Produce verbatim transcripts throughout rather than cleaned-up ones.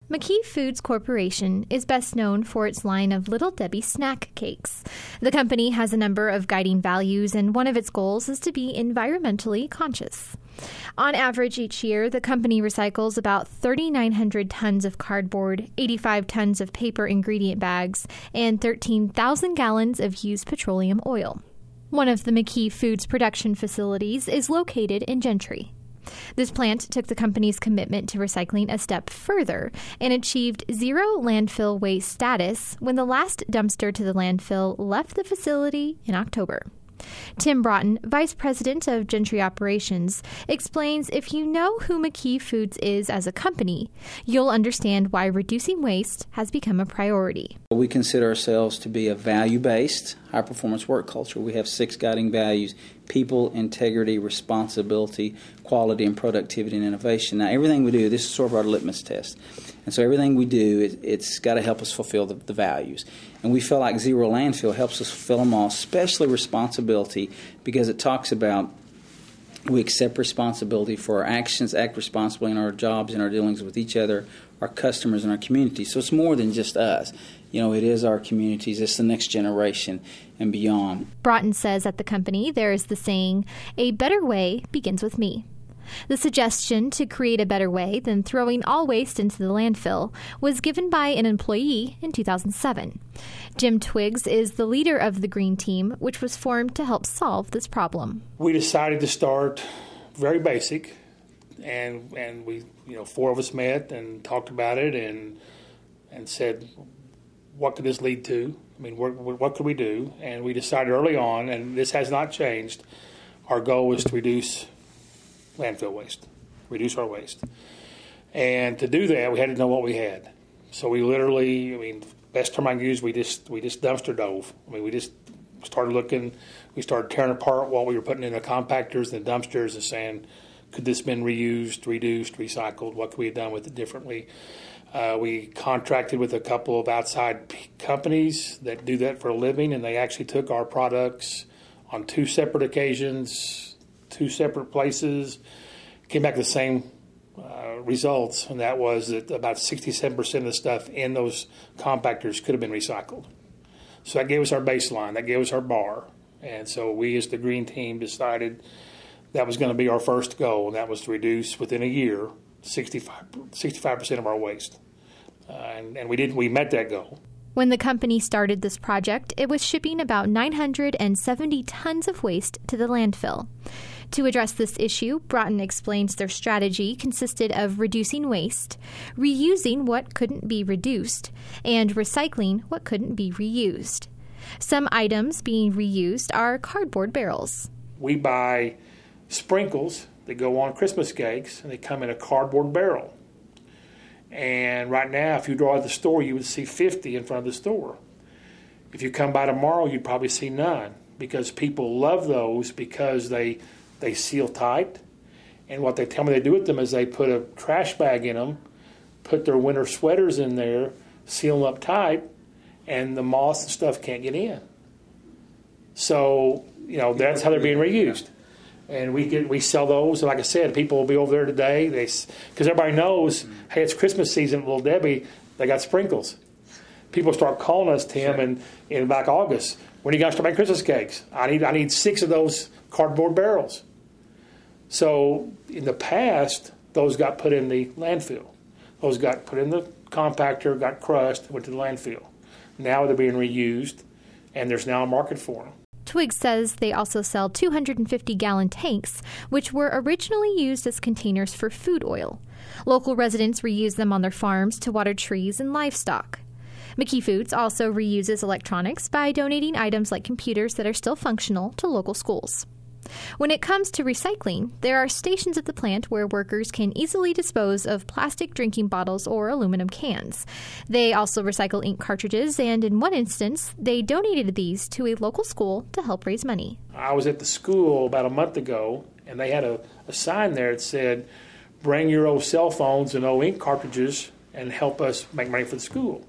McKee Foods Corporation is best known for its line of Little Debbie snack cakes. The company has a number of guiding values, and one of its goals is to be environmentally conscious. On average, each year, the company recycles about three thousand nine hundred tons of cardboard, eighty-five tons of paper ingredient bags, and thirteen thousand gallons of used petroleum oil. One of the McKee Foods production facilities is located in Gentry. This plant took the company's commitment to recycling a step further and achieved zero landfill waste status when the last dumpster to the landfill left the facility in October. Tim Broughton, Vice President of Gentry Operations, explains if you know who McKee Foods is as a company, you'll understand why reducing waste has become a priority. We consider ourselves to be a value-based, high-performance work culture. We have six guiding values: people, integrity, responsibility, quality, and productivity and innovation. Now, everything we do, this is sort of our litmus test. And so everything we do, it, it's got to help us fulfill the, the values. And we feel like zero landfill helps us fulfill them all, especially responsibility, because it talks about we accept responsibility for our actions, act responsibly in our jobs and our dealings with each other, our customers, and our community. So it's more than just us. You know, it is our communities, it's the next generation and beyond. Broughton says at the company there is the saying, "A better way begins with me." The suggestion to create a better way than throwing all waste into the landfill was given by an employee in two thousand seven. Jim Twiggs is the leader of the Green Team, which was formed to help solve this problem. We decided to start very basic, and and we, you know, four of us met and talked about it and and said, what could this lead to? I mean, what, what could we do? And we decided early on, and this has not changed, our goal was to reduce landfill waste, reduce our waste. And to do that, we had to know what we had. So we literally, I mean, best term I can use, we just we just dumpster dove. I mean, we just started looking, we started tearing apart what we were putting in the compactors and the dumpsters and saying, could this have been reused, reduced, recycled? What could we have done with it differently? Uh, we contracted with a couple of outside p- companies that do that for a living, and they actually took our products on two separate occasions, two separate places, came back to the same uh, results, and that was that about sixty-seven percent of the stuff in those compactors could have been recycled. So that gave us our baseline, that gave us our bar. And so we as the Green Team decided that was going to be our first goal, and that was to reduce within a year sixty-five percent of our waste. Uh, and, and we did, we met that goal. When the company started this project, it was shipping about nine hundred seventy tons of waste to the landfill. To address this issue, Broughton explains their strategy consisted of reducing waste, reusing what couldn't be reduced, and recycling what couldn't be reused. Some items being reused are cardboard barrels. We buy sprinkles that go on Christmas cakes, and they come in a cardboard barrel. And right now, if you drive to the store, you would see fifty in front of the store. If you come by tomorrow, you'd probably see none, because people love those because they they seal tight. And what they tell me they do with them is they put a trash bag in them, put their winter sweaters in there, seal them up tight, and the moths and stuff can't get in. So, you know, that's how they're being reused. And we get we sell those. And like I said, people will be over there today. They because everybody knows, hey, it's Christmas season. Little Debbie, they got sprinkles. People start calling us, Tim, sure. in in about August. When are you going to start making Christmas cakes? I need I need six of those cardboard barrels. So in the past, those got put in the landfill. Those got put in the compactor, got crushed, went to the landfill. Now they're being reused, and there's now a market for them. Twiggs says they also sell two hundred fifty gallon tanks, which were originally used as containers for food oil. Local residents reuse them on their farms to water trees and livestock. McKee Foods also reuses electronics by donating items like computers that are still functional to local schools. When it comes to recycling, there are stations at the plant where workers can easily dispose of plastic drinking bottles or aluminum cans. They also recycle ink cartridges, and in one instance, they donated these to a local school to help raise money. I was at the school about a month ago, and they had a, a sign there that said, bring your old cell phones and old ink cartridges and help us make money for the school.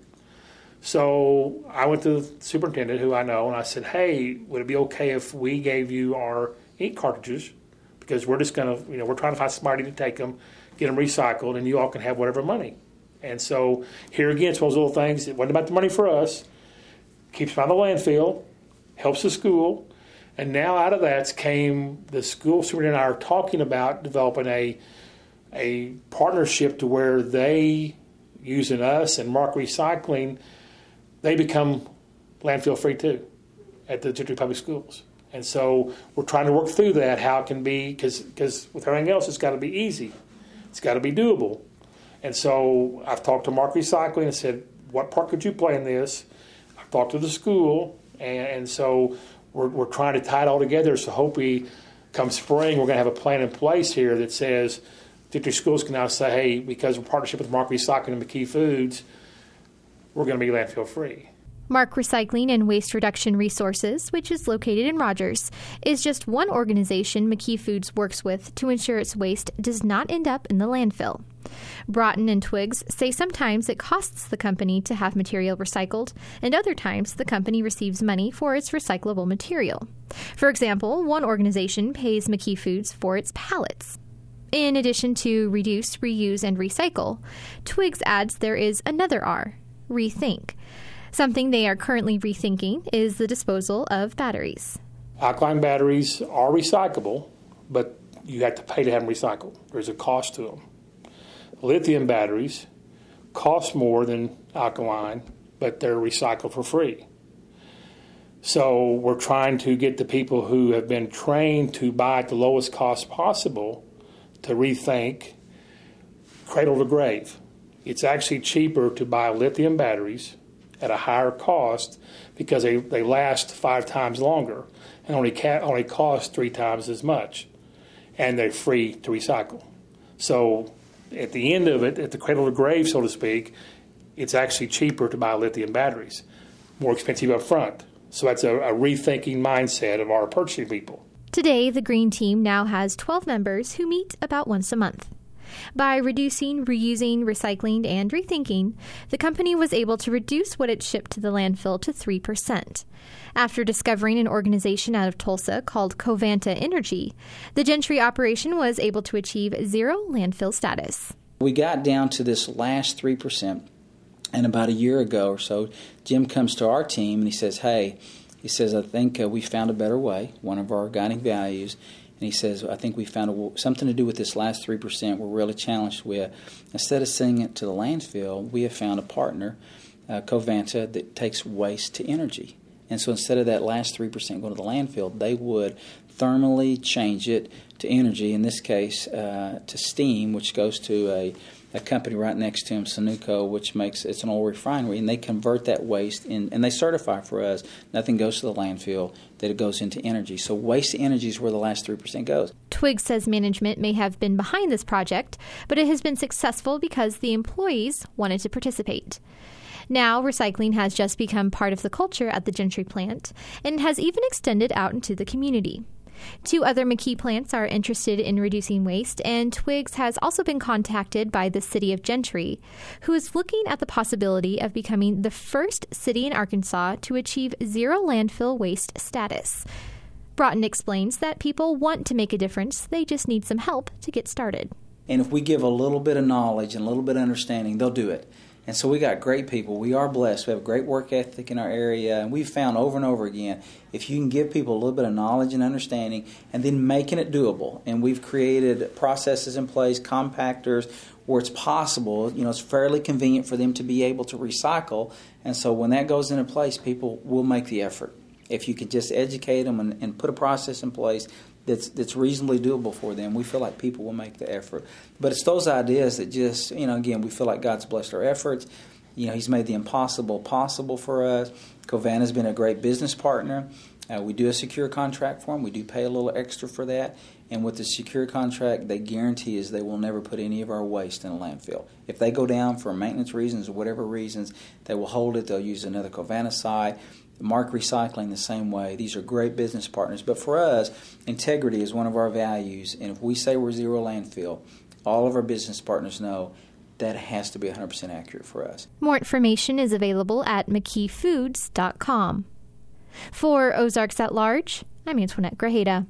So I went to the superintendent, who I know, and I said, hey, would it be okay if we gave you our ink cartridges, because we're just going to, you know, we're trying to find somebody to take them, get them recycled, and you all can have whatever money. And so here again, it's one of those little things. It wasn't about the money for us. Keeps them out of the landfill, helps the school. And now out of that came the school superintendent and I are talking about developing a a partnership to where they, using us and Mark Recycling, they become landfill free too at the Gentry Public Schools. And so we're trying to work through that, how it can be, because with everything else, it's got to be easy. It's got to be doable. And so I've talked to Mark Recycling and said, what part could you play in this? I've talked to the school, and, and so we're, we're trying to tie it all together. So hopefully come spring, we're going to have a plan in place here that says Gentry schools can now say, hey, because we're partnership with Mark Recycling and McKee Foods, we're going to be landfill free. Mark Recycling and Waste Reduction Resources, which is located in Rogers, is just one organization McKee Foods works with to ensure its waste does not end up in the landfill. Broughton and Twiggs say sometimes it costs the company to have material recycled, and other times the company receives money for its recyclable material. For example, one organization pays McKee Foods for its pallets. In addition to reduce, reuse, and recycle, Twiggs adds there is another R, rethink. Something they are currently rethinking is the disposal of batteries. Alkaline batteries are recyclable, but you have to pay to have them recycled. There's a cost to them. Lithium batteries cost more than alkaline, but they're recycled for free. So we're trying to get the people who have been trained to buy at the lowest cost possible to rethink cradle to grave. It's actually cheaper to buy lithium batteries at a higher cost because they, they last five times longer and only ca- only cost three times as much, and they're free to recycle. So at the end of it, at the cradle to grave, so to speak, it's actually cheaper to buy lithium batteries, more expensive up front. So that's a, a rethinking mindset of our purchasing people. Today, the Green Team now has twelve members who meet about once a month. By reducing, reusing, recycling, and rethinking, the company was able to reduce what it shipped to the landfill to three percent. After discovering an organization out of Tulsa called Covanta Energy, the Gentry operation was able to achieve zero landfill status. We got down to this last three percent, and about a year ago or so, Jim comes to our team and he says, hey, he says, I think uh, we found a better way, one of our guiding values. And he says, I think we found a, something to do with this last three percent we're really challenged with. Instead of sending it to the landfill, we have found a partner, uh, Covanta, that takes waste to energy. And so instead of that last three percent going to the landfill, they would thermally change it to energy, in this case uh, to steam, which goes to a, a company right next to them, Sunoco, which makes, it's an oil refinery, and they convert that waste in, and they certify for us, nothing goes to the landfill, that it goes into energy. So waste to energy is where the last three percent goes. Twiggs says management may have been behind this project, but it has been successful because the employees wanted to participate. Now, recycling has just become part of the culture at the Gentry plant and has even extended out into the community. Two other McKee plants are interested in reducing waste, and Twiggs has also been contacted by the city of Gentry, who is looking at the possibility of becoming the first city in Arkansas to achieve zero landfill waste status. Broughton explains that people want to make a difference, they just need some help to get started. And if we give a little bit of knowledge and a little bit of understanding, they'll do it. And so we got great people. We are blessed. We have a great work ethic in our area. And we've found over and over again, if you can give people a little bit of knowledge and understanding and then making it doable. And we've created processes in place, compactors, where it's possible. You know, it's fairly convenient for them to be able to recycle. And so when that goes into place, people will make the effort. If you could just educate them and, and put a process in place that's that's reasonably doable for them, we feel like people will make the effort. But it's those ideas that just, you know, again, we feel like God's blessed our efforts. You know, He's made the impossible possible for us. Covanta's been a great business partner. Uh, we do a secure contract for them. We do pay a little extra for that. And with the secure contract, they guarantee is they will never put any of our waste in a landfill. If they go down for maintenance reasons or whatever reasons, they will hold it. They'll use another Covanta site. Mark Recycling the same way. These are great business partners. But for us, integrity is one of our values. And if we say we're zero landfill, all of our business partners know that has to be one hundred percent accurate for us. More information is available at mckee foods dot com. For Ozarks at Large, I'm Antoinette Grajeda.